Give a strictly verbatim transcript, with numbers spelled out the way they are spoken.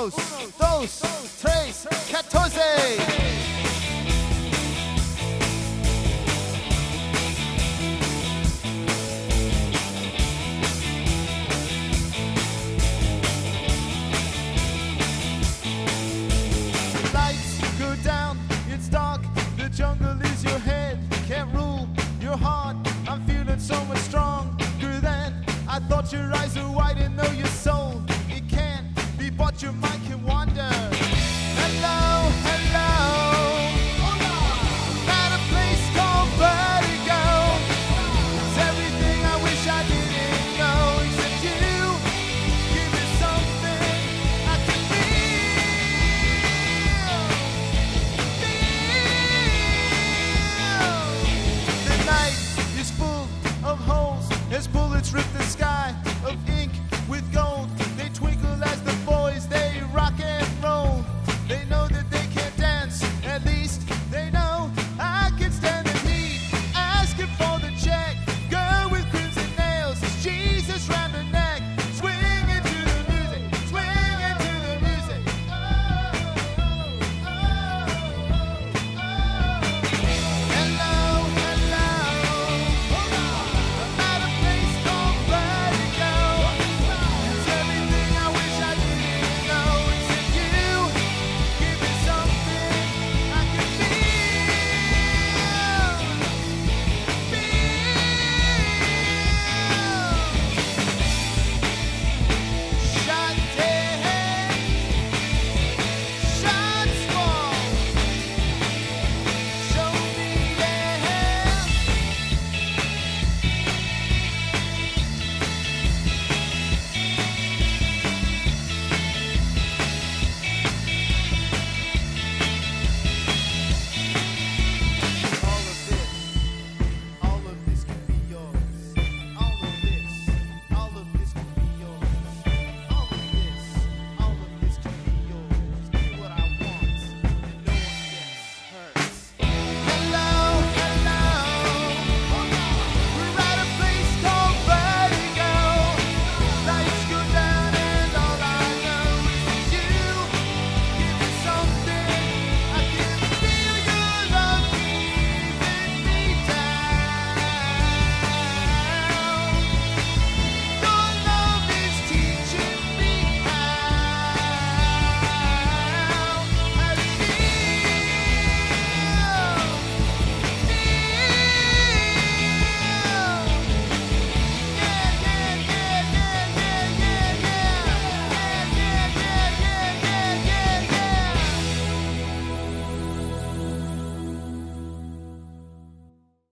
Unos, dos, tres, catorce. Jungle is your head, can't rule your heart. I'm feeling so much stronger than I thought. Your eyes are wide and know your soul. It can't be bought. Your mind